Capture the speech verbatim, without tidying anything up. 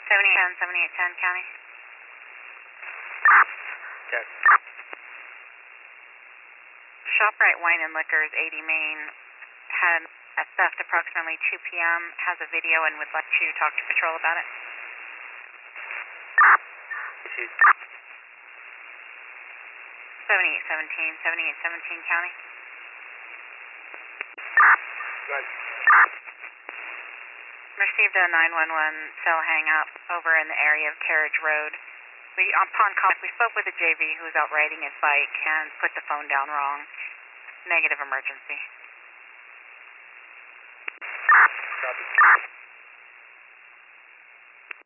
seventy-eight ten, seventy-eight ten, County. Check. ShopRite Wine and Liquors, eighty Main, had a theft approximately two P M, has a video and would like to talk to patrol about it. Issued. seventy-eight seventeen, seventy-eight seventeen, County. Go ahead. Received a nine one one cell hang up over in the area of Carriage Road. We, upon contact, we spoke with a J V who was out riding his bike and put the phone down wrong. Negative emergency.